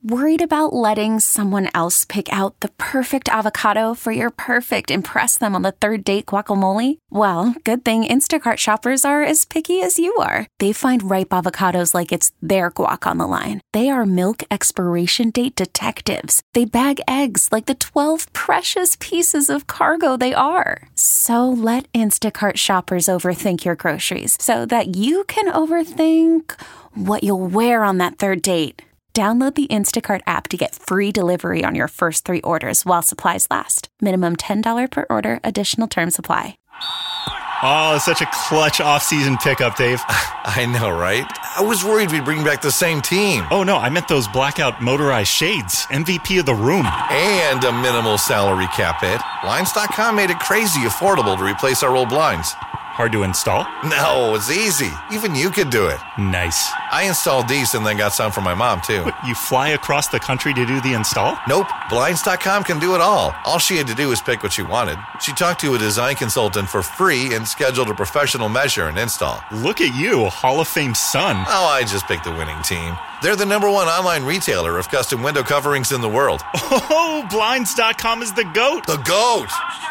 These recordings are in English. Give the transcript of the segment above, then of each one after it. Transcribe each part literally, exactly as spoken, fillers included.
Worried about letting someone else pick out the perfect avocado for your perfect impress them on the third date guacamole? Well, good thing Instacart shoppers are as picky as you are. They find ripe avocados like it's their guac on the line. They are milk expiration date detectives. They bag eggs like the twelve precious pieces of cargo they are. So let Instacart shoppers overthink your groceries so that you can overthink what you'll wear on that third date. Download the Instacart app to get free delivery on your first three orders while supplies last. Minimum ten dollars per order. Additional terms apply. Oh, such a clutch off-season pickup, Dave. I know, right? I was worried we'd bring back the same team. Oh, no, I meant those blackout motorized shades. M V P of the room. And a minimal salary cap hit. Blinds dot com made it crazy affordable to replace our old blinds. Hard to install? No, it's easy. Even you could do it. Nice. I installed these and then got some for my mom, too. But you fly across the country to do the install? Nope. Blinds dot com can do it all. All she had to do was pick what she wanted. She talked to a design consultant for free and scheduled a professional measure and install. Look at you, Hall of Fame son. Oh, I just picked the winning team. They're the number one online retailer of custom window coverings in the world. Oh, Blinds dot com is the GOAT. The GOAT!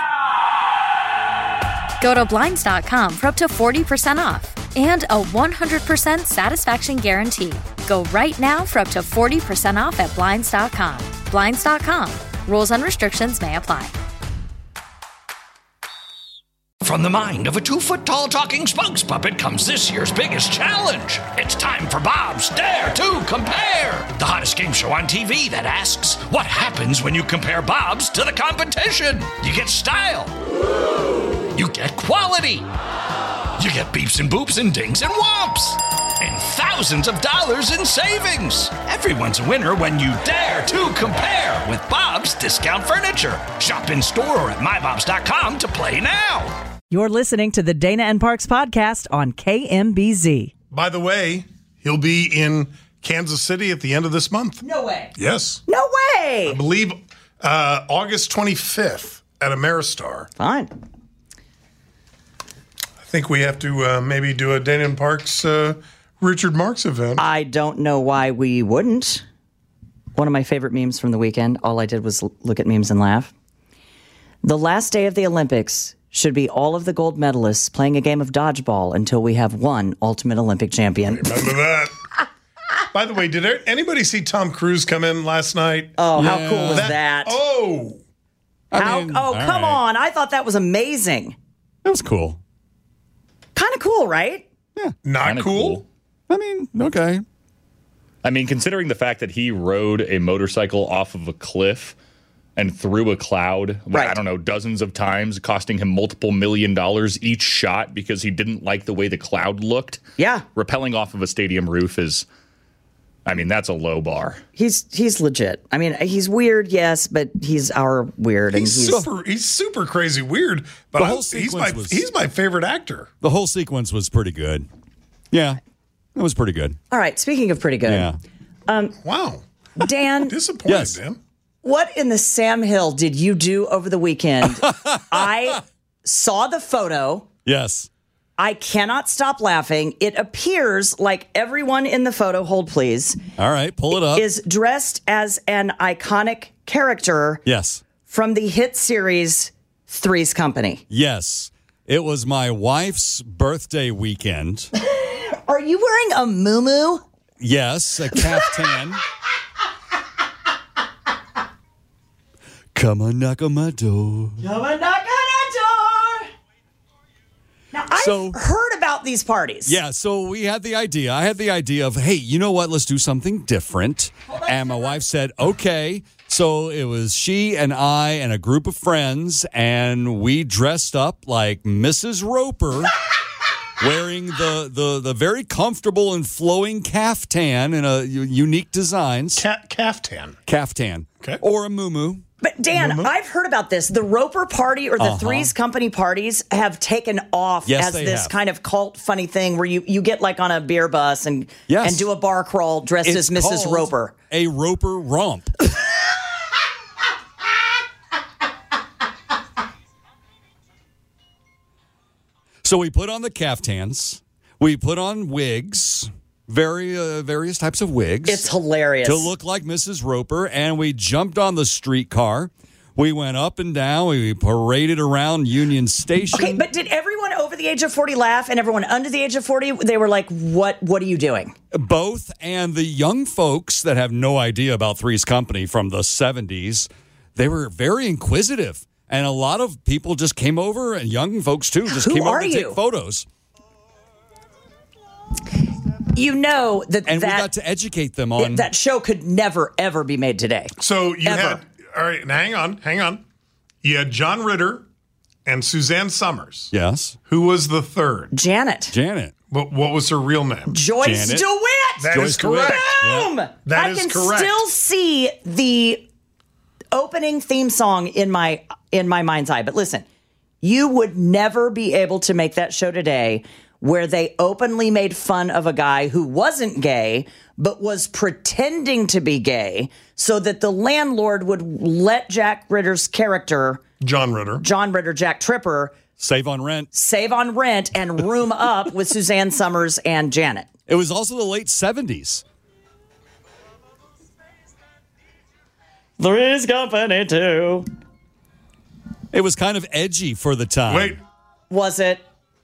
Go to Blinds dot com for up to forty percent off and a one hundred percent satisfaction guarantee. Go right now for up to forty percent off at Blinds dot com. Blinds dot com. Rules and restrictions may apply. From the mind of a two-foot-tall talking spokes puppet comes this year's biggest challenge. It's time for Bob's Dare to Compare, the hottest game show on T V that asks, what happens when you compare Bob's to the competition? You get style. You get quality. You get beeps and boops and dings and whomps. And thousands of dollars in savings. Everyone's a winner when you dare to compare with Bob's Discount Furniture. Shop in store or at my bobs dot com to play now. You're listening to the Dana and Parks podcast on K M B Z. By the way, he'll be in Kansas City at the end of this month. No way. Yes. No way. I believe uh, August twenty-fifth at Ameristar. Fine. I think we have to uh, maybe do a Dana and Parks uh, Richard Marks event. I don't know why we wouldn't. One of my favorite memes from the weekend, all I did was look at memes and laugh. The last day of the Olympics should be all of the gold medalists playing a game of dodgeball until we have one ultimate Olympic champion. Remember that? By the way, did anybody see Tom Cruise come in last night? Oh, Yeah. how cool was that? that oh. How, I mean, oh, all come right. on. I thought that was amazing. That was cool. Kind of cool, right? Not Kinda cool? I mean, okay. I mean, considering the fact that he rode a motorcycle off of a cliff and through a cloud, Right. I don't know, dozens of times, costing him multiple million dollars each shot because he didn't like the way the cloud looked. Yeah. Rappelling off of a stadium roof is, I mean, that's a low bar. He's he's legit. I mean, he's weird, yes, but he's our weird. He's, and he's super he's super crazy weird, but The I- whole he's sequence my was- he's my favorite actor. The whole sequence was pretty good. Yeah, it was pretty good. All right, speaking of pretty good. Yeah. Wow. Dan, Disappointed, Yes. Dan. what in the Sam Hill did you do over the weekend? I saw the photo. Yes. I cannot stop laughing. It appears like everyone in the photo, hold please, All right, pull it up. is dressed as an iconic character yes. from the hit series Three's Company. Yes. It was my wife's birthday weekend. Are you wearing a muumuu? Yes, a caftan. Come on, knock on my door. Come and knock on our door. Now, I've So- heard about these parties. Yeah, so we had the idea. I had the idea of, hey, you know what? Let's do something different. And my wife said, okay. So it was she and I and a group of friends, and we dressed up like Missus Roper, wearing the, the, the very comfortable and flowing caftan in a u- unique designs. Cat caftan. Caftan. Okay. Or a muumuu. But Dan, I've heard about this. The Roper party or the Uh-huh. Three's Company parties have taken off Yes, as they this have. kind of cult funny thing where you, you get like on a beer bus and Yes. and do a bar crawl dressed It's as Missus called Roper. A Roper romp. So we put on the caftans. We put on wigs. very uh, various types of wigs. It's hilarious. To look like Missus Roper, and we jumped on the streetcar. We went up and down. We paraded around Union Station. Okay, but did everyone over the age of forty laugh, and everyone under the age of forty, they were like, what What are you doing? Both, and the young folks that have no idea about Three's Company from the seventies, they were very inquisitive. And a lot of people just came over, and young folks, too, just Who came over are to you? take photos. You know that And that, we got to educate them on... that show could never, ever be made today. So you Ever. had, all right, now hang on, hang on. You had John Ritter and Suzanne Summers. Yes. Who was the third? Janet. Janet. What, what was her real name? Joyce Janet. DeWitt. That Joyce is correct. DeWitt. Boom! That I is can correct. still see the opening theme song in my in my mind's eye. But listen, you would never be able to make that show today where they openly made fun of a guy who wasn't gay but was pretending to be gay so that the landlord would let Jack Ritter's character, John Ritter. John Ritter, Jack Tripper, Save on rent. save on rent and room up with Suzanne Summers and Janet. It was also the late seventies. Three's Company too. It was kind of edgy for the time. Wait, Was it?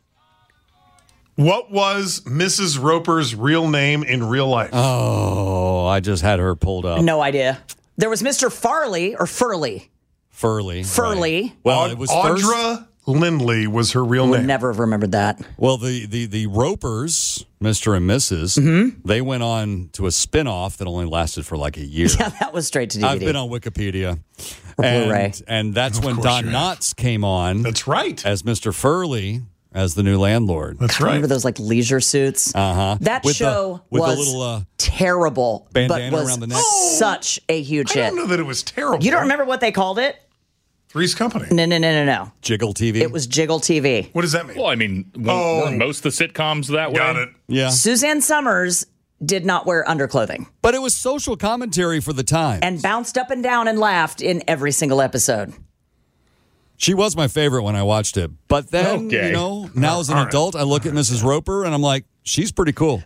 what was Missus Roper's real name in real life? Oh, I just had her pulled up. No idea. There was Mister Farley or Furley. Furley. Furley. Right. Well, Aud- it was first. Audra Lindley was her real Would name. never have remembered that. Well, the, the, the Ropers, Mister and Missus Mm-hmm. they went on to a spin-off that only lasted for like a year. Yeah, that was straight to D V D. I've been on Wikipedia. Or and, Blu-ray. and that's when course Don you have. Knotts came on That's right. as Mister Furley, as the new landlord. That's right. Remember those like leisure suits? Uh-huh. That With the- show with the was little, uh, terrible, but bandana was around the neck. such a huge I hit. don't know that it was terrible. You don't remember what they called it? Three's Company. No, no, no, no, no. Jiggle T V. It was Jiggle T V. What does that mean? Well, I mean, weren't, Oh. weren't most of the sitcoms that way? Got it. Yeah. Suzanne Summers did not wear underclothing But it was social commentary for the time. and bounced up and down and laughed in every single episode. She was my favorite when I watched it. But then, Okay. you know, now as an All right. adult, I look at Missus Roper and I'm like, she's pretty cool.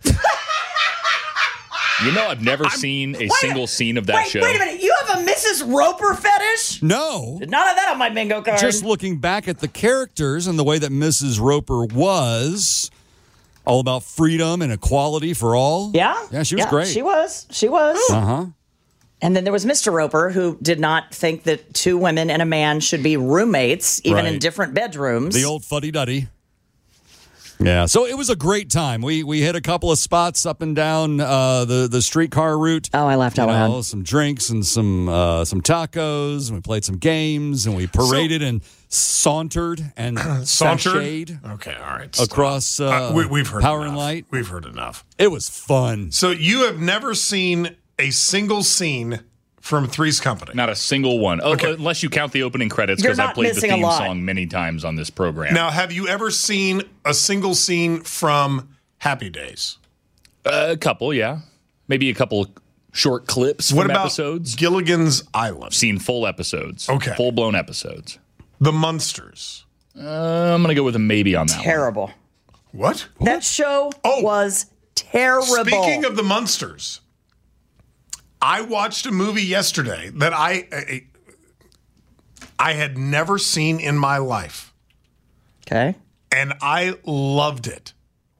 You know, I've never seen a single scene of that wait, show. wait a minute. You have a Missus Roper fetish? No. None of that on my bingo card. Just looking back at the characters and the way that Missus Roper was, all about freedom and equality for all. Yeah? Yeah, she was great. She was. She was. Uh-huh. And then there was Mister Roper, who did not think that two women and a man should be roommates, even in Right. different bedrooms. The old fuddy-duddy. Yeah, so it was a great time. We we hit a couple of spots up and down uh, the the streetcar route. Oh, I laughed out You know, loud. some drinks and some uh, some tacos, and we played some games, and we paraded and sauntered and Sauntered? sashayed Okay, all right. stop. across uh, Uh, we, we've heard Power enough. and Light. We've heard enough. It was fun. So you have never seen a single scene from Three's Company. Not a single one. Oh, Okay. unless you count the opening credits, You're because I not played the missing a theme lot. song many times on this program. Now, have you ever seen a single scene from Happy Days? Uh, a couple, yeah. Maybe a couple short clips What from about episodes. Gilligan's Island? I've seen full episodes. Okay. Full blown episodes. The Munsters? Uh, I'm going to go with a maybe on that one. Terrible. What? That show Oh. was terrible. Speaking of the Munsters, I watched a movie yesterday that I I, I had never seen in my life, Okay. and I loved it.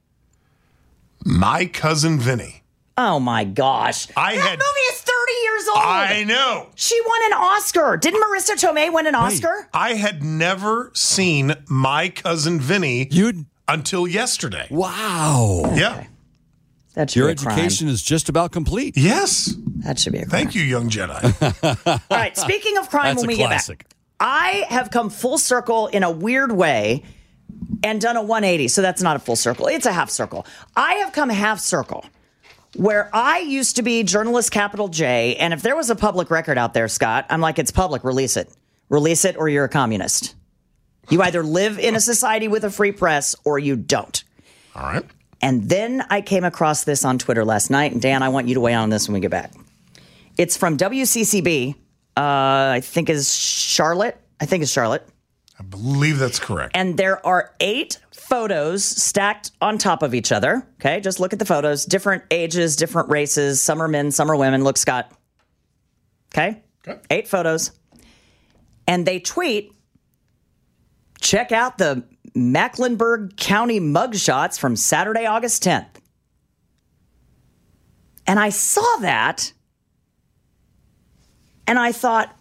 My Cousin Vinny. Oh my gosh. I that had- movie is thirty years old. I know. She won an Oscar. Didn't Marissa Tomei win an Oscar? I had never seen My Cousin Vinny You until yesterday. wow. Yeah. That should Your be a crime. education is just about complete. Yes. That should be a crime. Thank you, young Jedi. All right. Speaking of crime, That's when a we classic. get back, I have come full circle in a weird way and done a one eighty. So that's not a full circle. It's a half circle. I have come half circle where I used to be journalist capital J. And if there was a public record out there, Scott, I'm like, it's public. Release it. Release it or you're a communist. You either live in a society with a free press or you don't. All right. And then I came across this on Twitter last night. And Dan, I want you to weigh in on this when we get back. It's from W C C B. Uh, I think is Charlotte. I think it's Charlotte. I believe that's correct. And there are eight photos stacked on top of each other. Okay, just look at the photos. Different ages, different races. Some are men, some are women. Look, Scott. Okay? Okay. Eight photos. And they tweet, check out the Mecklenburg County mugshots from Saturday, August tenth. And I saw that, and I thought,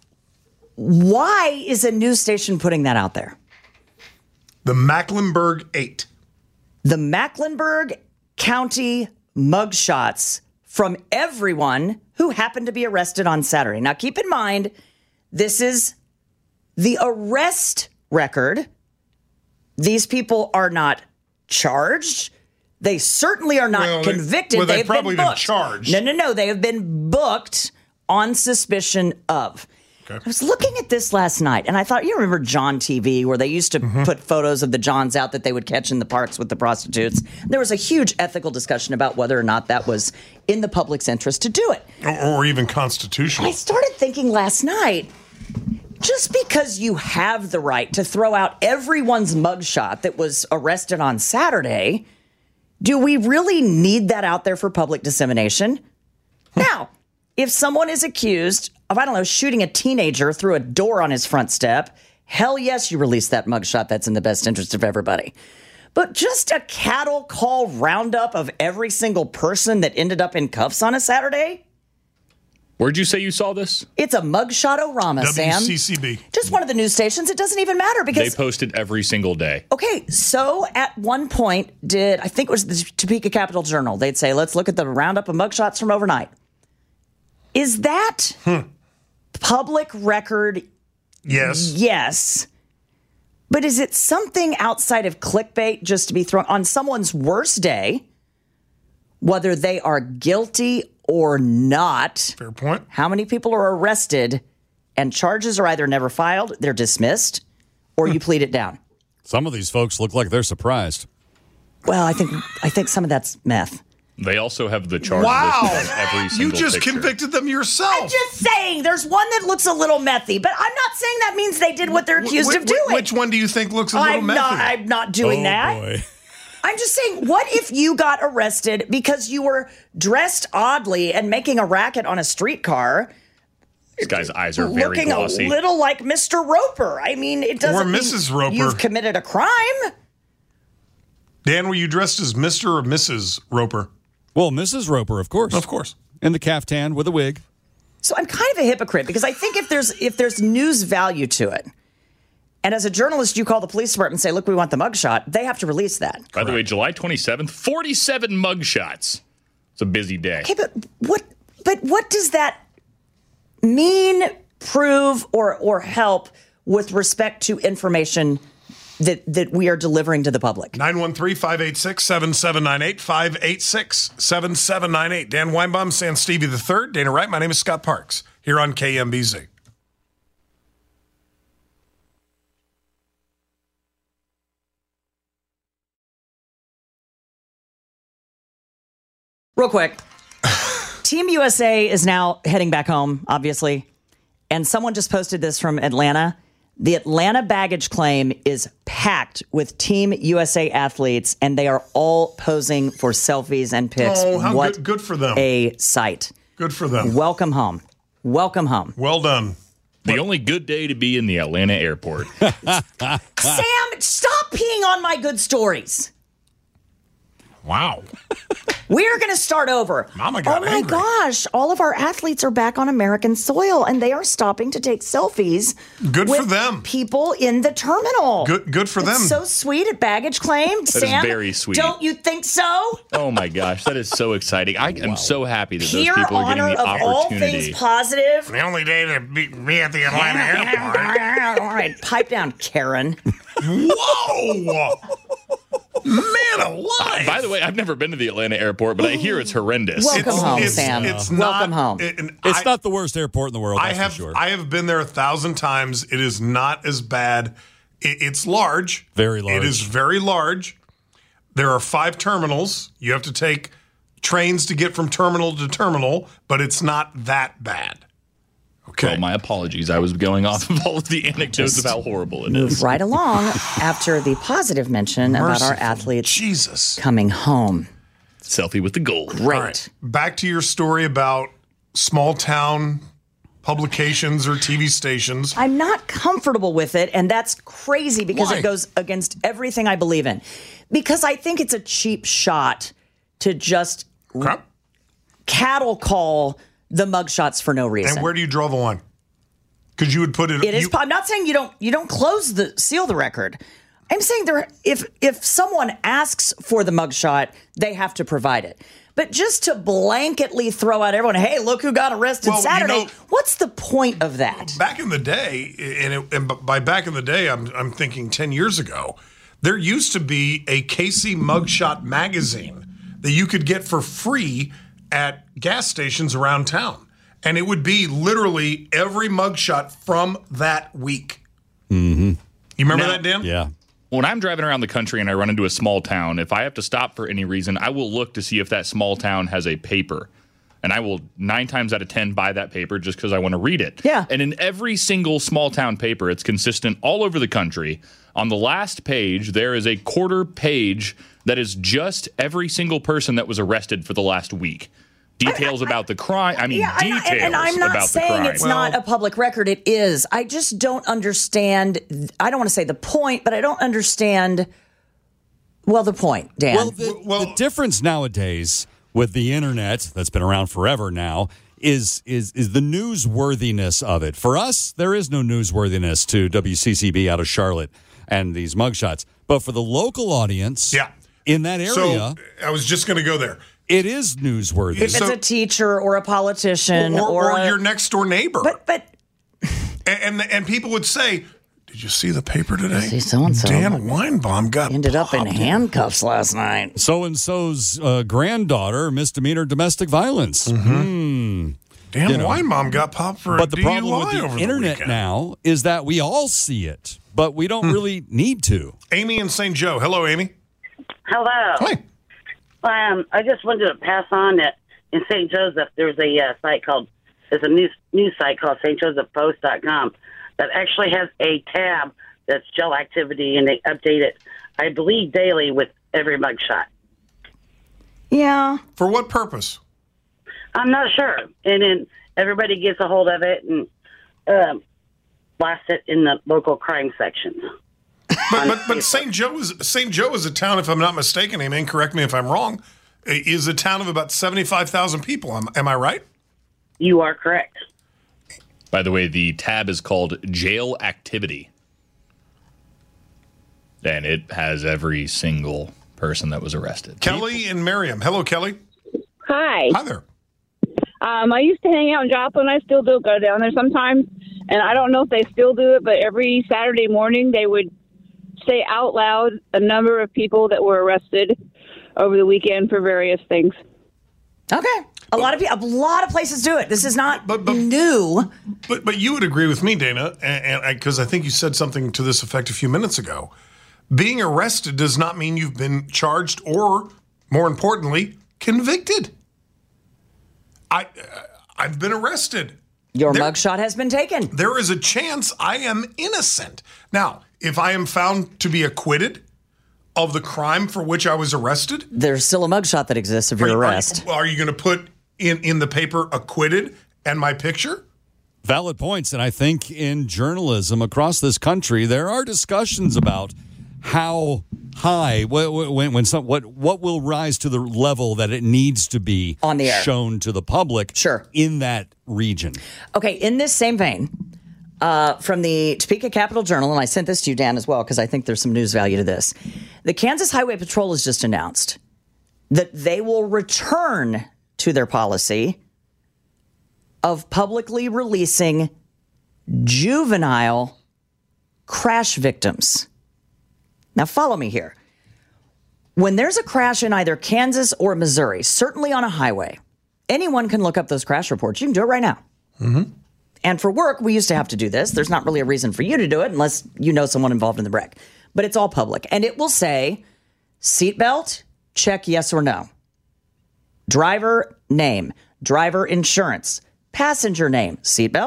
why is a news station putting that out there? The Mecklenburg eight. The Mecklenburg County mugshots from everyone who happened to be arrested on Saturday. Now, keep in mind, this is the arrest record. These people are not charged. They certainly are not well, they, convicted. Well, they've, they've probably been, been booked. charged. No, no, no. They have been booked on suspicion of. Okay. I was looking at this last night, and I thought, you remember John T V, where they used to mm-hmm. put photos of the Johns out that they would catch in the parks with the prostitutes. There was a huge ethical discussion about whether or not that was in the public's interest to do it. Or, or even constitutional. I started thinking last night, just because you have the right to throw out everyone's mugshot that was arrested on Saturday, do we really need that out there for public dissemination? Now, if someone is accused of, I don't know, shooting a teenager through a door on his front step, hell yes, you release that mugshot. That's in the best interest of everybody. But just a cattle call roundup of every single person that ended up in cuffs on a Saturday? Where'd you say you saw this? It's a mugshot-orama, Sam. W C C B. Just one of the news stations. It doesn't even matter because... They post it every single day. Okay, so at one point did, I think it was the Topeka Capital Journal, they'd say, let's look at the roundup of mugshots from overnight. Is that hmm. public record? Yes. Yes. But is it something outside of clickbait just to be thrown on someone's worst day, whether they are guilty or not? Fair point. How many people are arrested and charges are either never filed, they're dismissed, or you plead it down? Some of these folks look like they're surprised. Well, I think I think some of that's meth. They also have the charge wow. listed on every single You just picture. convicted them yourself. I'm just saying, there's one that looks a little methy, but I'm not saying that means they did what they're accused wh- of doing. Which one do you think looks a little I'm methy? not, I'm not doing oh, that. Boy. I'm just saying, what if you got arrested because you were dressed oddly and making a racket on a streetcar? This guy's eyes are very looking glossy. a little like Mister Roper. I mean, it doesn't Or mean Missus Roper. You've committed a crime. Dan, were you dressed as Mister or Missus Roper? Well, Missus Roper, of course. Of course. In the caftan with a wig. So I'm kind of a hypocrite because I think if there's if there's news value to it, and as a journalist, you call the police department and say, look, we want the mugshot, they have to release that. By Correct. the way, July twenty-seventh, forty-seven mugshots. It's a busy day. Okay, but what but what does that mean, prove, or or help with respect to information that, that we are delivering to the public? nine one three, five eight six, seven seven nine eight, five eight six, seven seven nine eight. Dan Weinbaum, San Stevie the third, Dana Wright. My name is Scott Parks here on K M B Z. Real quick, Team U S A is now heading back home, obviously. And someone just posted this from Atlanta. The Atlanta baggage claim is packed with Team U S A athletes, and they are all posing for selfies and pics. Oh, how what good, good for them. a sight. Good for them. Welcome home. Welcome home. Well done. The only good day to be in the Atlanta airport. Sam, stop peeing on my good stories. Wow. We're going to start over. Mama got Oh my angry. gosh. All of our athletes are back on American soil and they are stopping to take selfies. Good with for them. People in the terminal. Good good for It's them. so sweet at baggage claim. That Sam, is very sweet. Don't you think so? Oh my gosh, that is so exciting. I am so happy that those Pure people are getting honor the of all things opportunity. positive. The only day to be, be at the Atlanta airport. All right, pipe down, Karen. Whoa! Man alive! By the way, I've never been to the Atlanta airport, but I hear it's horrendous. Welcome It's- home, it's- Sam. it's Welcome not- home. it- and It's I- not the worst airport in the world, I that's have for sure. I have been there a thousand times. It is not as bad. It, it's large. Very large. It is very large. There are five terminals. You have to take trains to get from terminal to terminal, but it's not that bad. Okay. Well, my apologies. I was going off of all of the anecdotes of how horrible it Move is. right along after the positive mention about our Merciful athletes Jesus. coming home. Selfie with the gold. Great. All right. Back to your story about small town publications or T V stations. I'm not comfortable with it, and that's crazy because Why? it goes against everything I believe in. Because I think it's a cheap shot to just Okay. cattle call the mugshots for no reason. And where do you draw the line? Because you would put it. It is. you- I'm not saying you don't. You don't close the seal the record. I'm saying there. If if someone asks for the mugshot, they have to provide it. But just to blanketly throw out everyone, hey, look who got arrested Well, you Saturday. know- what's the point of that? Back in the day, and, it, and by back in the day, I'm I'm thinking ten years ago, there used to be a Casey Mugshot magazine that you could get for free at gas stations around town, and it would be literally every mugshot from that week. Mm-hmm. You remember Now- that, Dan? Yeah. When I'm driving around the country and I run into a small town, if I have to stop for any reason, I will look to see if that small town has a paper. And I will nine times out of ten buy that paper just because I want to read it. Yeah. And in every single small town paper, it's consistent all over the country. On the last page, there is a quarter page that is just every single person that was arrested for the last week. Details about the crime. I mean, Yeah, and, details I- and I'm not about the saying crime. it's not a public record. It is. I just don't understand. I don't want to say the point, but I don't understand. Well, the point, Dan. Well, the, Well- the difference nowadays with the internet that's been around forever now is is is the newsworthiness of it. For us, there is no newsworthiness to W C C B out of Charlotte and these mugshots. But for the local audience, Yeah. in that area, So I was just going to go there. it is newsworthy. if it's so- a teacher or a politician Or, or, or a- your next door neighbor. but but and, and and people would say, "Did you see the paper today? See, so-and-so Dan Weinbaum got ended up in popped." handcuffs last night. So and so's uh, granddaughter misdemeanor domestic violence. Dan you know. Weinbaum got popped for But a the D U I problem with over the internet weekend. now is that we all see it, but we don't really need to. Amy in Saint Joe. Hello, Amy. Hello. Hi. Um, I just wanted to pass on that in Saint Joseph, there's a uh, site called, there's a news news site called Saint Joseph Post dot com that actually has a tab that's jail activity, and they update it, I believe, daily with every mugshot. Yeah. For what purpose? I'm not sure. And then everybody gets a hold of it and um, blasts it in the local crime section. But but, but Saint Joe is Saint Joe is a town, if I'm not mistaken, Amy, and correct me if I'm wrong, is a town of about seventy-five thousand people. Am, am I right? You are correct. By the way, the tab is called Jail Activity. And it has every single person that was arrested. Kelly and Miriam. Hello, Kelly. Hi. Hi there. Um, I used to hang out in Joplin. I still do go down there sometimes. And I don't know if they still do it, but every Saturday morning they would say out loud a number of people that were arrested over the weekend for various things. Okay. A lot of people, a lot of places do it. This is not But- but- new. But but you would agree with me, Dana, and because I, I think you said something to this effect a few minutes ago. Being arrested does not mean you've been charged or, more importantly, convicted. I uh, I've been arrested. Your There- mugshot has been taken. There is a chance I am innocent. Now, if I am found to be acquitted of the crime for which I was arrested, There's still a mugshot that exists of your are, arrest. are you going to put in in the paper acquitted and my picture? Valid points. And I think in journalism across this country, there are discussions about how high, wh- when, when some, what, what will rise to the level that it needs to be On the air. shown to the public Sure. in that region. Okay, in this same vein, uh, from the Topeka Capital Journal, and I sent this to you, Dan, as well, because I think there's some news value to this. The Kansas Highway Patrol has just announced that they will return to their policy of publicly releasing juvenile crash victims. Now, follow me here. When there's a crash in either Kansas or Missouri, certainly on a highway, anyone can look up those crash reports. You can do it right now. And for work, we used to have to do this. There's not really a reason for you to do it unless you know someone involved in the wreck. But it's all public. And it will say, seatbelt, check yes or no. Driver name, driver insurance, passenger name, seatbelt,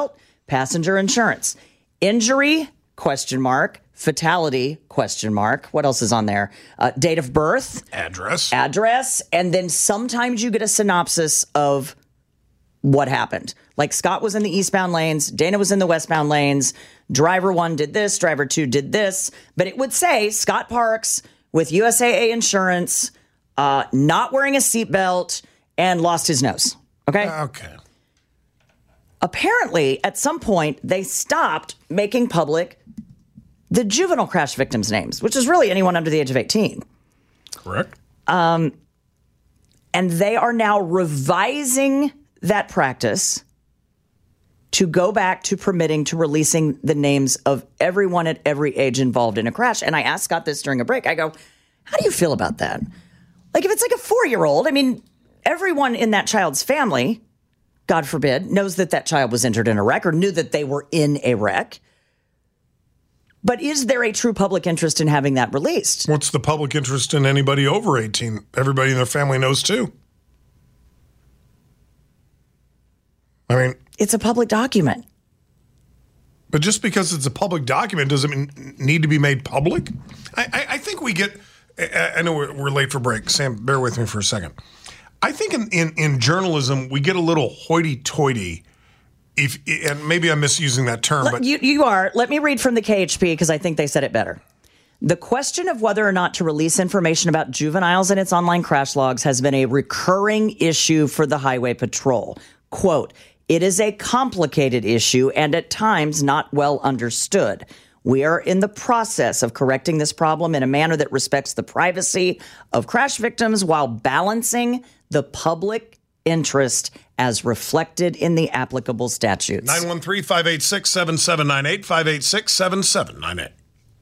passenger insurance, injury, question mark, fatality, question mark. What else is on there? Uh, date of birth, address, address, and then sometimes you get a synopsis of what happened. Like Scott was in the eastbound lanes, Dana was in the westbound lanes, driver one did this, driver two did this, but it would say Scott Parks with U S A A insurance, uh, not wearing a seatbelt, and lost his nose. Okay? Okay. Apparently, at some point, they stopped making public the juvenile crash victims' names, which is really anyone under the age of eighteen. Correct. Um, and they are now revising that practice to go back to permitting to releasing the names of everyone at every age involved in a crash. And I asked Scott this during a break. I go, how do you feel about that? Like, if it's like a four-year-old, I mean, everyone in that child's family, God forbid, knows that that child was injured in a wreck or knew that they were in a wreck. But is there a true public interest in having that released? What's the public interest in anybody over eighteen? Everybody in their family knows too. I mean, it's a public document. But just because it's a public document doesn't mean need to be made public. I, I, I think we get. I, I know we're, we're late for break. Sam, bear with me for a second. I think in, in, in journalism we get a little hoity-toity. If and maybe I'm misusing that term, Let, but you you are. Let me read from the K H P because I think they said it better. The question of whether or not to release information about juveniles in its online crash logs has been a recurring issue for the Highway Patrol. Quote, it is a complicated issue and at times not well understood. We are in the process of correcting this problem in a manner that respects the privacy of crash victims while balancing the public interest as reflected in the applicable statutes. nine one three, five eight six, seven seven nine eight, five eight six, seven seven nine eight.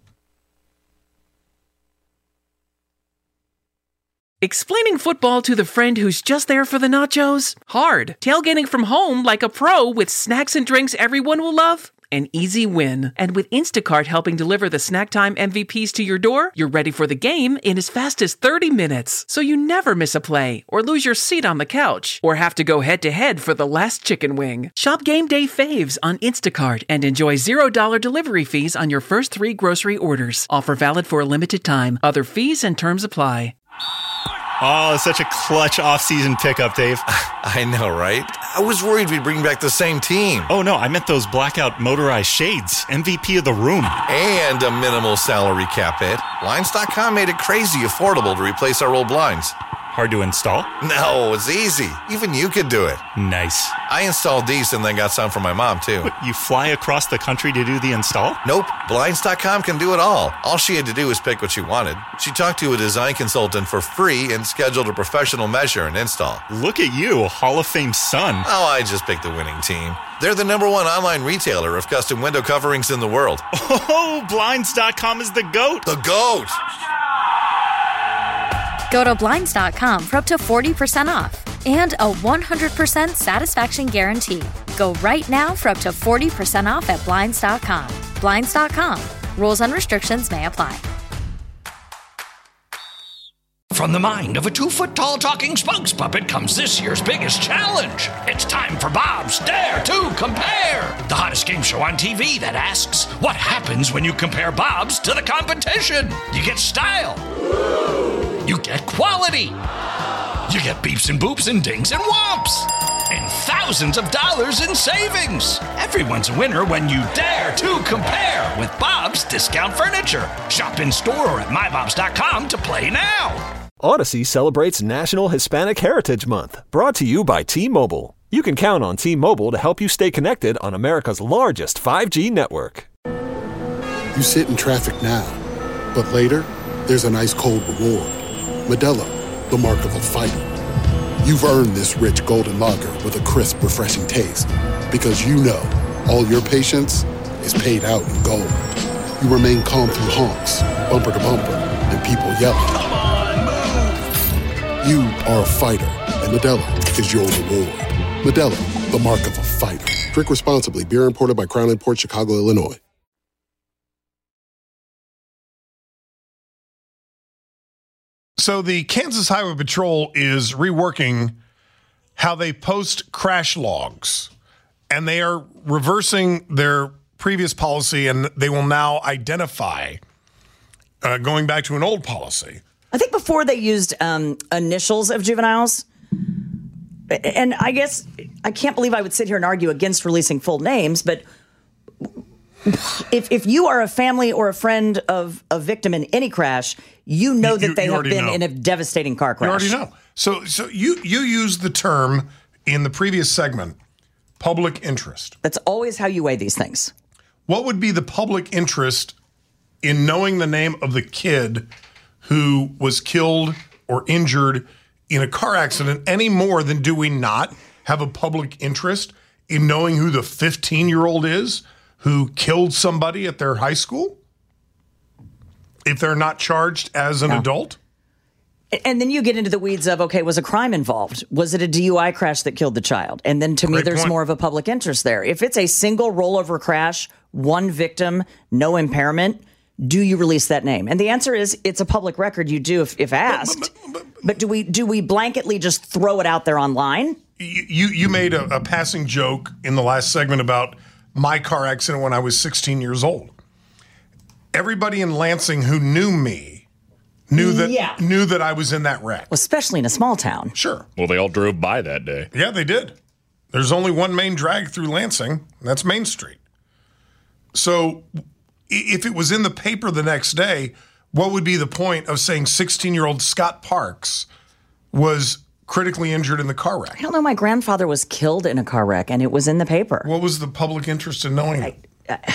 Explaining football to the friend who's just there for the nachos? Hard. Tailgating from home like a pro with snacks and drinks everyone will love? An easy win. And with Instacart helping deliver the snack time M V Ps to your door, you're ready for the game in as fast as thirty minutes. So you never miss a play, or lose your seat on the couch, or have to go head-to-head for the last chicken wing. Shop game day faves on Instacart and enjoy zero dollars delivery fees on your first three grocery orders. Offer valid for a limited time. Other fees and terms apply. Oh, such a clutch off-season pickup, Dave. I know, right? I was worried we'd bring back the same team. Oh, no, I meant those blackout motorized shades. M V P of the room. And a minimal salary cap hit. Blinds dot com made it crazy affordable to replace our old blinds. Hard to install? No, it's easy. Even you could do it. Nice. I installed these and then got some for my mom, too. What, you fly across the country to do the install? Nope. Blinds dot com can do it all. All she had to do was pick what she wanted. She talked to a design consultant for free and scheduled a professional measure and install. Look at you, Hall of Fame son. Oh, I just picked the winning team. They're the number one online retailer of custom window coverings in the world. Oh, Blinds dot com is the GOAT. The GOAT! Go to Blinds dot com for up to forty percent off and a one hundred percent satisfaction guarantee. Go right now for up to forty percent off at Blinds dot com. Blinds dot com. Rules and restrictions may apply. From the mind of a two-foot-tall talking spokes puppet comes this year's biggest challenge. It's time for Bob's Dare to Compare, the hottest game show on T V that asks, what happens when you compare Bob's to the competition? You get style. You get quality. You get beeps and boops and dings and whomps. And thousands of dollars in savings. Everyone's a winner when you dare to compare with Bob's Discount Furniture. Shop in store or at my bobs dot com to play now. Odyssey celebrates National Hispanic Heritage Month, brought to you by T-Mobile. You can count on T-Mobile to help you stay connected on America's largest five G network. You sit in traffic now, but later, there's an ice-cold reward. Modelo, the mark of a fighter. You've earned this rich golden lager with a crisp, refreshing taste. Because you know, all your patience is paid out in gold. You remain calm through honks, bumper to bumper, and people yelling. Come on, move! You are a fighter, and Modelo is your reward. Modelo, the mark of a fighter. Drink responsibly. Beer imported by Crown Imports, Chicago, Illinois. So the Kansas Highway Patrol is reworking how they post crash logs. and they are reversing their previous policy, and they will now identify, uh, going back to an old policy. I think before they used um, initials of juveniles. And I guess I can't believe I would sit here and argue against releasing full names, but if if you are a family or a friend of a victim in any crash, you know You- that you- they you have already been know. in a devastating car You crash. already know. So, so you you used the term in the previous segment, public interest. That's always how you weigh these things. What would be the public interest in knowing the name of the kid who was killed or injured in a car accident any more than do we not have a public interest in knowing who the fifteen-year-old is who killed somebody at their high school if they're not charged as an No. adult? And then you get into the weeds of, okay, was a crime involved? Was it a D U I crash that killed the child? And then to me, Great there's point. more of a public interest there. If it's a single rollover crash, one victim, no impairment, do you release that name? And the answer is it's a public record. You do if, if asked. But do we do we blanketly just throw it out there online? You you, you made a, a passing joke in the last segment about my car accident when I was sixteen years old. Everybody in Lansing who knew me knew that Yeah. knew that I was in that wreck. Especially in a small town. Sure. Well, they all drove by that day. Yeah, they did. There's only one main drag through Lansing, and that's Main Street. So i- if it was in the paper the next day, what would be the point of saying sixteen-year-old Scott Parks was critically injured in the car wreck? I don't know. My grandfather was killed in a car wreck, and it was in the paper. What was the public interest in knowing it?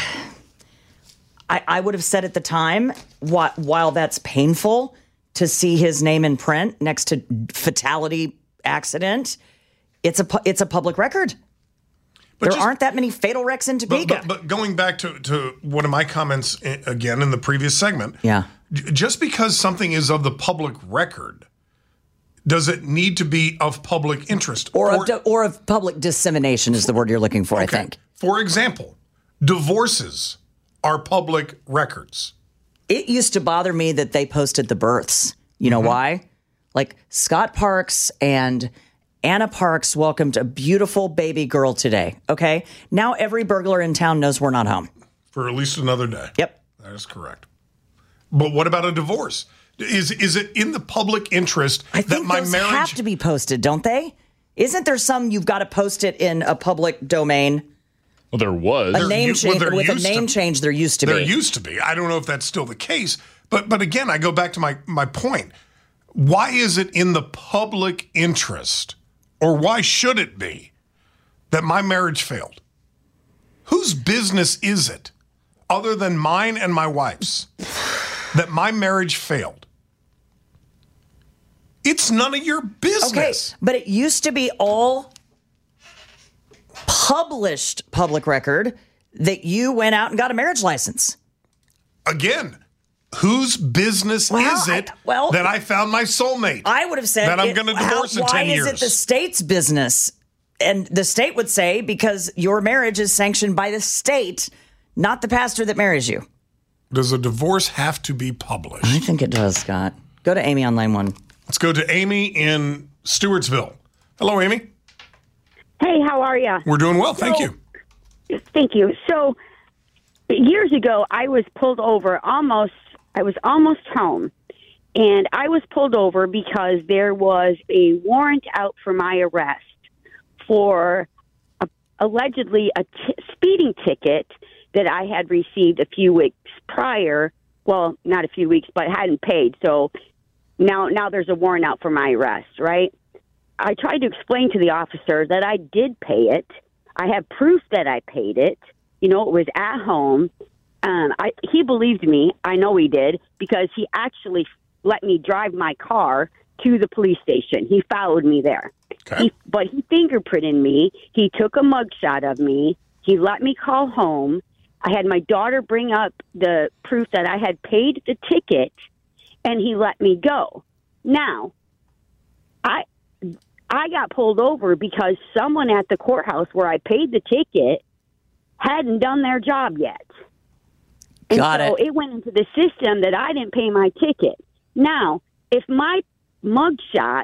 I, I would have said at the time, wh- while that's painful to see his name in print next to fatality accident, it's a pu- it's a public record. there just- aren't that many fatal wrecks in But, Topeka. but, but going back to, to one of my comments i- again in the previous segment, yeah. j- just because something is of the public record, does it need to be of public interest? Or, of, di- or of public dissemination is the word you're looking for, I think. For example, divorces are public records. It used to bother me that they posted the births. You know why? Like Scott Parks and Anna Parks welcomed a beautiful baby girl today. Okay. Now every burglar in town knows we're not home. For at least another day. Yep. That is correct. But what about a divorce? Is is it in the public interest I that think my those marriage have to be posted, don't they? Isn't there some you've got to post it in a public domain? Well, there was. A name u- change well, there with a used to- name change. There used to there be. used to be. I don't know if that's still the case. But but again, I go back to my, my point. Why is it in the public interest, or why should it be, that my marriage failed? Whose business is it, other than mine and my wife's, that my marriage failed? It's none of your business. Okay, but it used to be all published public record that you went out and got a marriage license. Again, whose business Well, is it I- well, that I found my soulmate? I would have said that I'm it- going to how- divorce in why ten is years. it the state's business? And the state would say because your marriage is sanctioned by the state, not the pastor that marries you. Does a divorce have to be published? I think it does, Scott. Go to Amy on line one. Let's go to Amy in Stewartsville. Hello, Amy. Hey, how are you? We're doing well, thank you. Thank you. So, years ago, I was pulled over almost, I was almost home. And I was pulled over because there was a warrant out for my arrest for a, allegedly a t- speeding ticket that I had received a few weeks prior. Well, not a few weeks, but hadn't paid. So now, now there's a warrant out for my arrest, right? I tried to explain to the officer that I did pay it. I have proof that I paid it. You know, it was at home. Um, I, he believed me. I know he did because he actually let me drive my car to the police station. He followed me there. Okay. He, but he fingerprinted me. He took a mugshot of me. He let me call home. I had my daughter bring up the proof that I had paid the ticket, and he let me go. Now, I I got pulled over because someone at the courthouse where I paid the ticket hadn't done their job yet. And Got so it. it went into the system that I didn't pay my ticket. Now, if my mugshot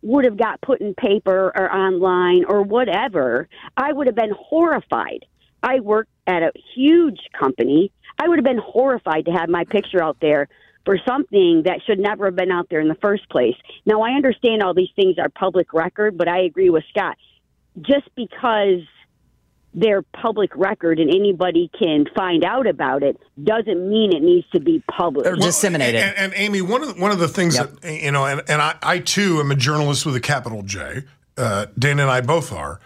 would have got put in paper or online or whatever, I would have been horrified. I work at a huge company. I would have been horrified to have my picture out there for something that should never have been out there in the first place. Now, I understand all these things are public record, but I agree with Scott. Just because they're public record and anybody can find out about it doesn't mean it needs to be public or disseminated. And, and, and Amy, one of the, one of the things yep. that you know, and, and I, I too am a journalist with a capital J. Uh, Dana and I both are.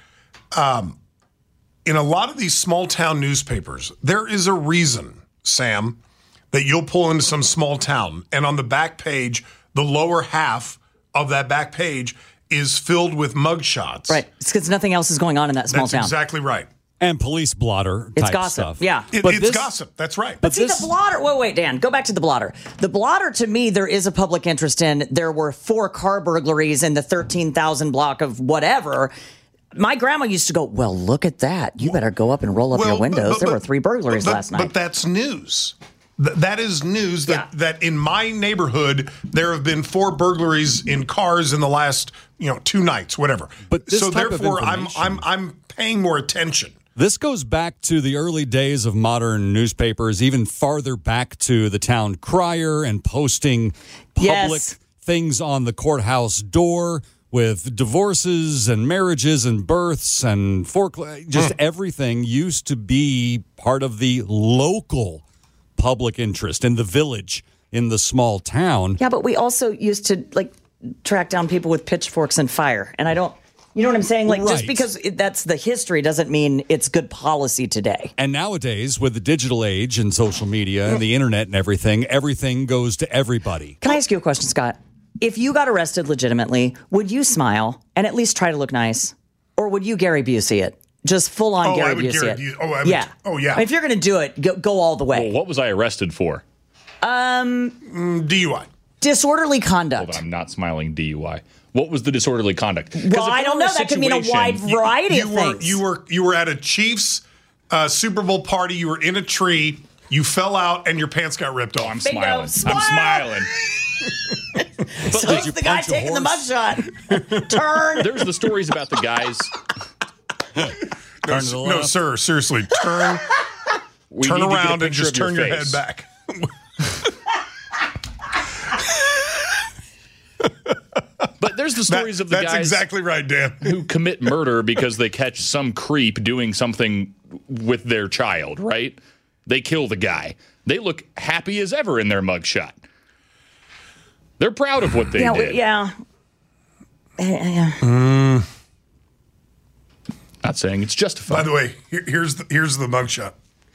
Um, in a lot of these small town newspapers, there is a reason, Sam, that you'll pull into some small town, and on the back page, the lower half of that back page is filled with mugshots. Right, it's because nothing else is going on in that small That's town. Exactly right. And police blotter It's type gossip, stuff. yeah. It, But it's this- gossip. That's right. But, But see, this- the blotter, wait, wait, Dan, go back to the blotter. The blotter, to me, there is a public interest in. There were four car burglaries in the thirteen thousand block of whatever. My grandma used to go, well, look at that. You better go up and roll up Well, your windows. but- there but- were three burglaries but- last night. But that's news. Th- that is news that, Yeah. that in my neighborhood, there have been four burglaries in cars in the last, you know, two nights, whatever. But this so type of therefore, I'm, information- I'm, I'm paying more attention. This goes back to the early days of modern newspapers, even farther back to the town crier and posting public Yes. things on the courthouse door with divorces and marriages and births and forecl- just everything used to be part of the local public interest in the village, in the small town. Yeah, but we also used to like track down people with pitchforks and fire. And I don't, you know what I'm saying? Like just Right. because it, that's the history doesn't mean it's good policy today. And nowadays, with the digital age and social media and the internet and everything, everything goes to everybody. Can I ask you a question, Scott? If you got arrested legitimately, would you smile and at least try to look nice? Or would you Gary Busey it? Just full on Oh, Gary I would Busey Gary it. Buse- oh, I would- yeah. oh, yeah. I mean, if you're going to do it, go, go all the way. Well, what was I arrested for? Um, Mm, D U I. disorderly Hold conduct. on, I'm not smiling D U I. What was the disorderly conduct? 'Cause Well, if I there don't were know. That could mean a wide situation- variety you of were, things. You were you were at a Chiefs uh, Super Bowl party. You were in a tree. You fell out and your pants got ripped off. I'm Bingo. smiling. Smile. I'm smiling. so did it's you the guy punch a taking the horse? mugshot. Turn. There's the stories about the guys. No, Turn to the no, left. sir. Seriously, turn We turn need to get a around and picture just of turn your, head face. back. But there's the stories That- of the that's guys exactly right, Dan. who commit murder because they catch some creep doing something with their child, right? They kill the guy. They look happy as ever in their mugshot. They're proud of what they yeah, did. we- yeah. Yeah. Mm. Not saying it's By justified. the way, here, here's the here's the mugshot.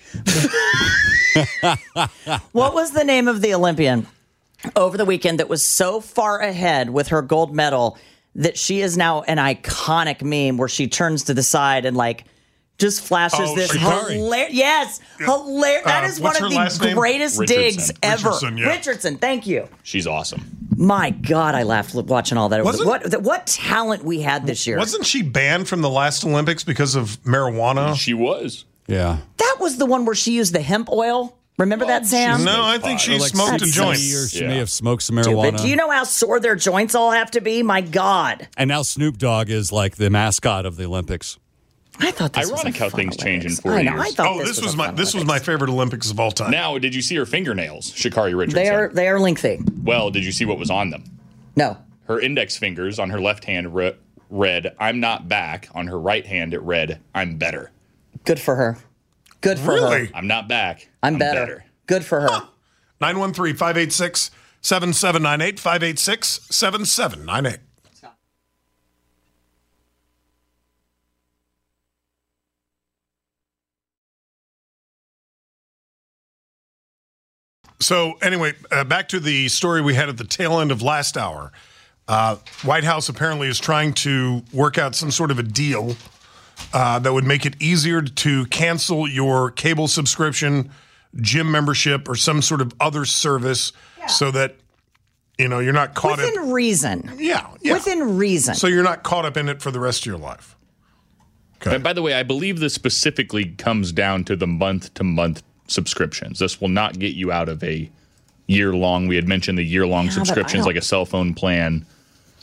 What was the name of the Olympian over the weekend that was so far ahead with her gold medal that she is now an iconic meme where she turns to the side and like just flashes Oh, this Shikari. hilarious. Yes, hilarious. That Uh, is one what's of her last the name? greatest Richardson. digs ever. Richardson, yeah. Richardson, thank you. She's awesome. My God, I laughed watching all that. Wasn't- What what talent we had this year. Wasn't she banned from the last Olympics because of marijuana? She was. Yeah. That was the one where she used the hemp oil. Remember that, Sam? No, I think she Or like smoked a C B D, joint. Or she Yeah. may have smoked some Stupid. marijuana. Do you know how sore their joints all have to be? My God. And now Snoop Dogg is like the mascot of the Olympics. I thought this Ironic was a how fun things change in Olympics. four I know. years. I thought Oh, this, this was, was a my fun this was my Olympics. favorite Olympics of all time. Now, did you see her fingernails, Shikari Richardson? They are they are lengthy. Well, did you see what was on them? No. Her index fingers on her left hand re- read, I'm not back. On her right hand, it read, I'm better. Good for her. Good for Really? her. I'm not back. I'm, better. Good for her. nine one three, five eight six, seven seven nine eight, five eight six, seven seven nine eight. So anyway, uh, back to the story we had at the tail end of last hour. Uh, White House apparently is trying to work out some sort of a deal uh, that would make it easier to cancel your cable subscription, gym membership, or some sort of other service, so that you know you're not caught Within up. reason. Yeah, yeah. Within reason. So you're not caught up in it for the rest of your life. And by the way, I believe this specifically comes down to the month-to-month subscriptions. This will not get you out of a year-long. We had mentioned the year-long Yeah, but I subscriptions don't- like a cell phone plan.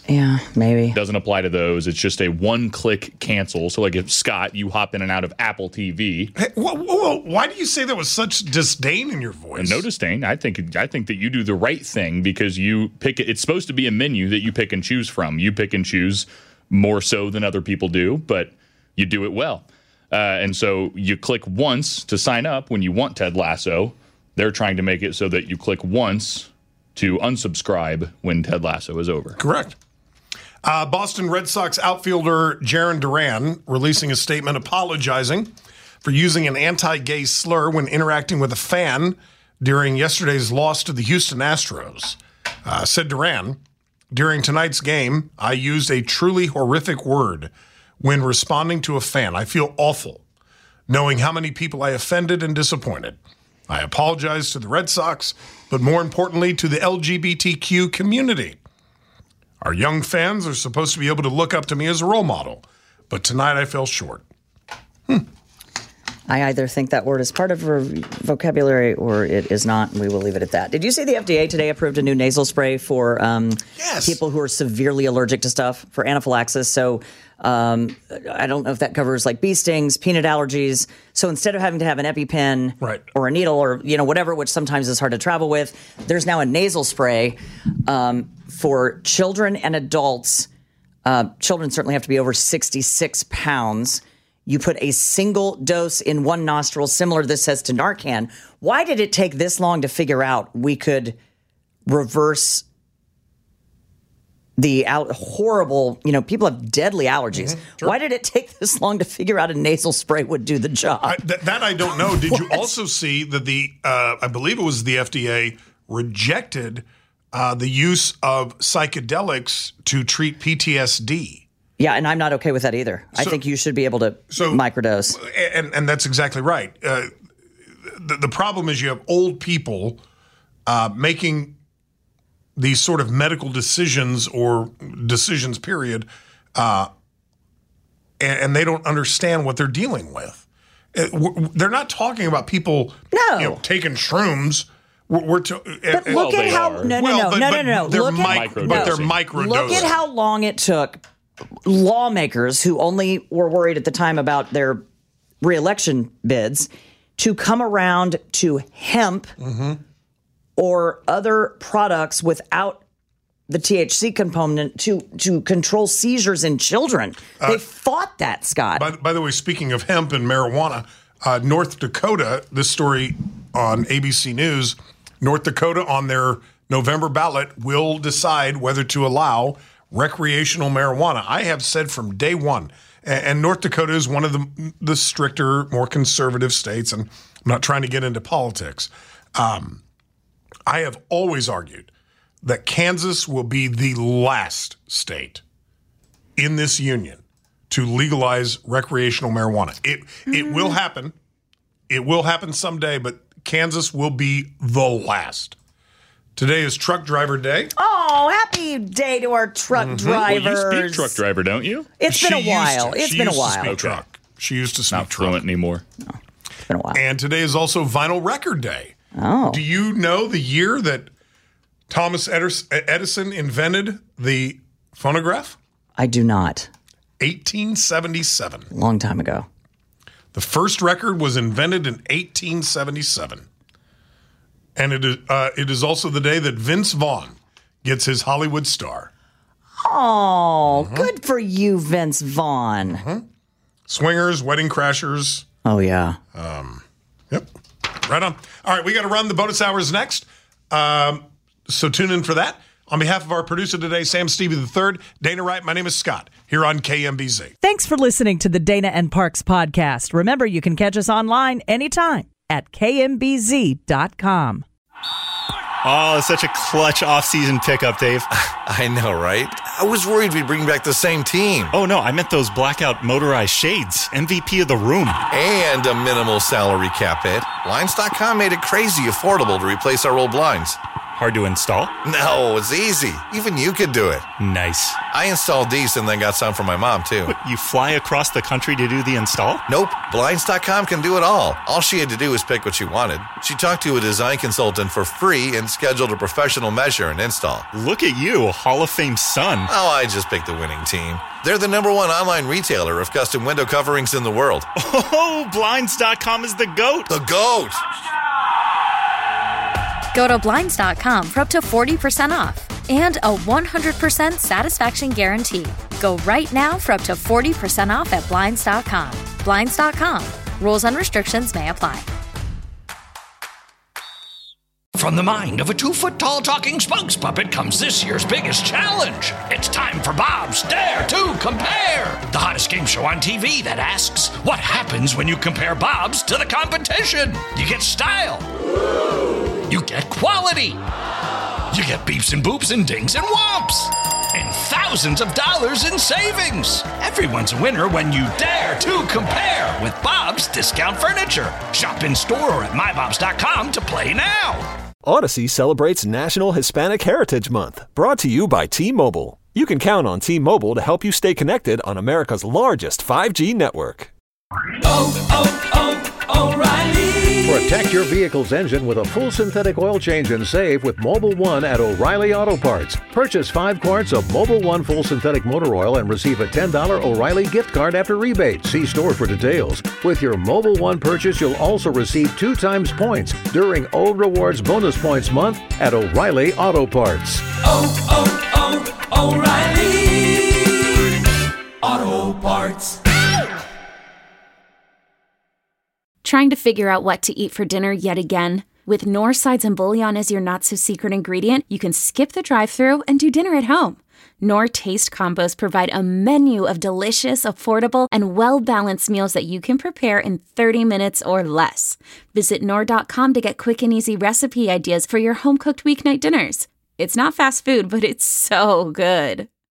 Yeah, maybe. Doesn't apply to those. It's just a one-click cancel. So like if Scott, you hop in and out of Apple T V. Hey, whoa, whoa, whoa. Why do you say that with such disdain in your voice? No disdain. I think I think that you do the right thing because you pick it. It's supposed to be a menu that you pick and choose from. You pick and choose more so than other people do, but you do it well. Uh, and so you click once to sign up when you want Ted Lasso. They're trying to make it so that you click once to unsubscribe when Ted Lasso is over. Correct. Uh, Boston Red Sox outfielder Jarren Duran releasing a statement apologizing for using an anti-gay slur when interacting with a fan during yesterday's loss to the Houston Astros. Uh, said Duran, during tonight's game, I used a truly horrific word when responding to a fan. I feel awful knowing how many people I offended and disappointed. I apologize to the Red Sox, but more importantly to the L G B T Q community. Our young fans are supposed to be able to look up to me as a role model, but tonight I fell short. Hmm. I either think that word is part of our vocabulary or it is not, and we will leave it at that. Did you see the F D A today approved a new nasal spray for um, yes. people who are severely allergic to stuff, for anaphylaxis? So um, I don't know if that covers like bee stings, peanut allergies. So instead of having to have an EpiPen right. or a needle or you know whatever, which sometimes is hard to travel with, there's now a nasal spray um, for children and adults. Uh, children certainly have to be over sixty-six pounds. You put a single dose in one nostril, similar, this says, to Narcan. Why did it take this long to figure out we could reverse the out- horrible, you know, people have deadly allergies. Mm-hmm, sure. Why did it take this long to figure out a nasal spray would do the job? I, th- that I don't know. Did you also see that the, uh, I believe it was the F D A, rejected uh, the use of psychedelics to treat P T S D? Yeah, and I'm not okay with that either. So, I think you should be able to so, microdose. And, and that's exactly right. Uh, the, the problem is you have old people uh, making these sort of medical decisions or decisions, period, uh, and, and they don't understand what they're dealing with. It, w- they're not talking about people no. you know, taking shrooms. We're, we're to, but and, look well, at how are. no no well, no but, no but no no they're look mic- at but no. they're microdosing. Look at how long it took lawmakers who only were worried at the time about their reelection bids to come around to hemp mm-hmm. or other products without the T H C component to to control seizures in children. They uh, fought that, Scott. By, by the way, speaking of hemp and marijuana, uh, North Dakota, this story on A B C News, North Dakota on their November ballot will decide whether to allow recreational marijuana. I have said from day one, and, and North Dakota is one of the, the stricter, more conservative states, and I'm not trying to get into politics. Um, I have always argued that Kansas will be the last state in this union to legalize recreational marijuana. It mm-hmm. it will happen. It will happen someday, but Kansas will be the last. Today is Truck Driver Day. Oh, happy day to our truck mm-hmm. drivers. Well, you speak truck driver, don't you? It's she been a while. To, it's she been used a while. To speak okay. truck. She used to speak Not truck. fluent anymore. No, it's been a while. And today is also Vinyl Record Day. Oh. Do you know the year that Thomas Edison invented the phonograph? I do not. eighteen seventy-seven. Long time ago. The first record was invented in eighteen seventy-seven. And it is, uh, it is also the day that Vince Vaughn gets his Hollywood star. Oh, mm-hmm. Good for you, Vince Vaughn. Mm-hmm. Swingers, Wedding Crashers. Oh, yeah. Um, yep. Right on. All right, we got to run. The bonus hour is next. Um, so tune in for that. On behalf of our producer today, Sam Stevie the third, Dana Wright, my name is Scott, here on K M B Z. Thanks for listening to the Dana and Parks podcast. Remember, you can catch us online anytime at K M B Z dot com. Oh, it's such a clutch off-season pickup, Dave. I know, right? I was worried we'd bring back the same team. Oh, no, I meant those blackout motorized shades. M V P of the room. And a minimal salary cap hit. Blinds dot com made it crazy affordable to replace our old blinds. Hard to install? No, it's easy. Even you could do it. Nice. I installed these and then got some for my mom, too. What, you fly across the country to do the install? Nope. Blinds dot com can do it all. All she had to do was pick what she wanted. She talked to a design consultant for free and scheduled a professional measure and install. Look at you, a Hall of Fame son. Oh, I just picked the winning team. They're the number one online retailer of custom window coverings in the world. Oh, Blinds dot com is the GOAT. The GOAT! Go to Blinds dot com for up to forty percent off and a one hundred percent satisfaction guarantee. Go right now for up to forty percent off at Blinds dot com. Blinds dot com. Rules and restrictions may apply. From the mind of a two-foot-tall talking spokes puppet comes this year's biggest challenge. It's time for Bob's Dare to Compare, the hottest game show on T V that asks, what happens when you compare Bob's to the competition? You get style. You get quality. You get beeps and boops and dings and whomps. And thousands of dollars in savings. Everyone's a winner when you dare to compare with Bob's Discount Furniture. Shop in store or at my bobs dot com to play now. Odyssey celebrates National Hispanic Heritage Month, brought to you by T-Mobile. You can count on T-Mobile to help you stay connected on America's largest five G network. Oh, oh, oh, O'Reilly! Protect your vehicle's engine with a full synthetic oil change and save with Mobil one at O'Reilly Auto Parts. Purchase five quarts of Mobil one full synthetic motor oil and receive a ten dollars O'Reilly gift card after rebate. See store for details. With your Mobil one purchase, you'll also receive two times points during O Rewards Bonus Points Month at O'Reilly Auto Parts. Oh, oh, oh, O'Reilly Auto Parts. Trying to figure out what to eat for dinner yet again? With Knorr sides and bouillon as your not-so-secret ingredient, you can skip the drive-thru and do dinner at home. Knorr Taste Combos provide a menu of delicious, affordable, and well-balanced meals that you can prepare in thirty minutes or less. Visit Knorr dot com to get quick and easy recipe ideas for your home-cooked weeknight dinners. It's not fast food, but it's so good.